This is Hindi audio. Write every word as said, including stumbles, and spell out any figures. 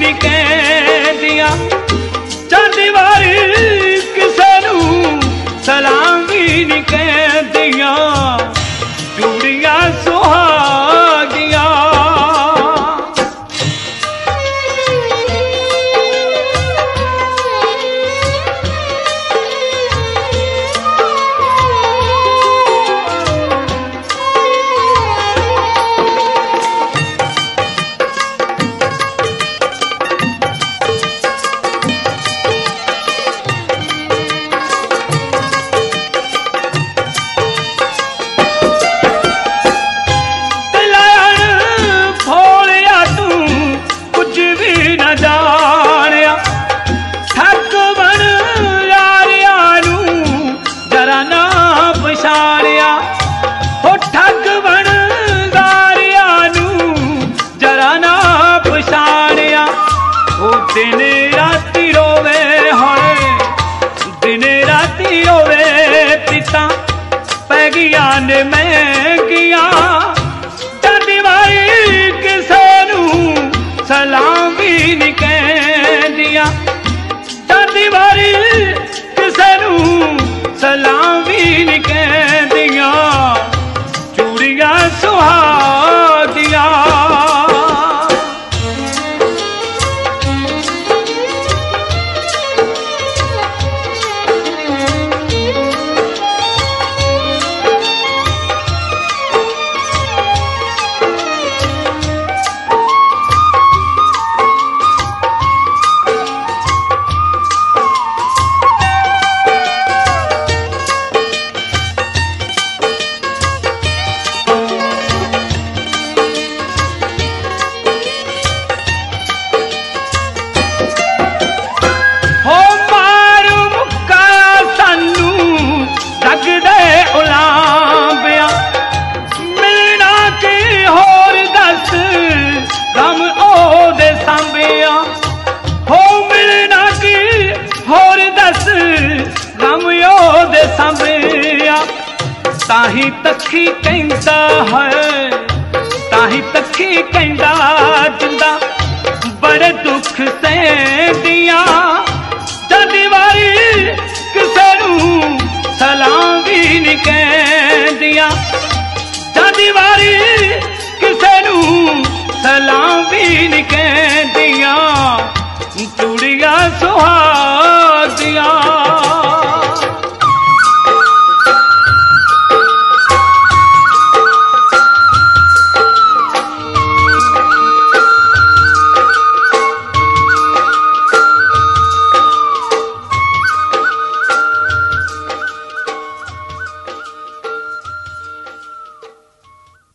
नहीं कहदियां, चांदी वारी किसे नू सलाम भी नहीं कहदियां, चूड़ियां सुहागियां। दिन राती रोवे होए, दिन राती रोवे पिता पैगिया ने महंगिया, चांदी वारी किसे नू सलाम भी नहीं कहदियां, चांदी वारी किसे नू सलाम भी नहीं कहदियां, चूड़ियां सुहागियां। ताही तखी कहंदा है, ताही तखी कहंदा जिंदा बड़े दुख सहदियां, चांदी वारी किसे नू सलाम भी नहीं कहदियां, चांदी वारी किसे नू सलाम भी नहीं कहदियां, चूड़ियां सुहागियां।